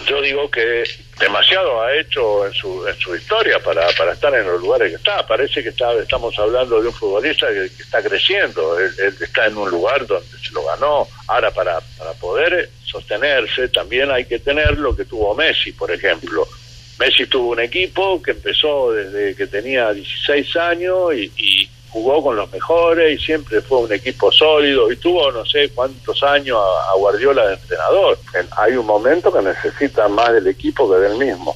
Yo digo que demasiado ha hecho en su historia para estar en los lugares que está. Parece que estamos hablando de un futbolista que está creciendo. Él está en un lugar donde se lo ganó. Ahora, para poder sostenerse, también hay que tener lo que tuvo Messi, por ejemplo. Messi tuvo un equipo que empezó desde que tenía 16 años y jugó con los mejores y siempre fue un equipo sólido y tuvo no sé cuántos años a Guardiola de entrenador. Hay un momento que necesita más del equipo que del mismo.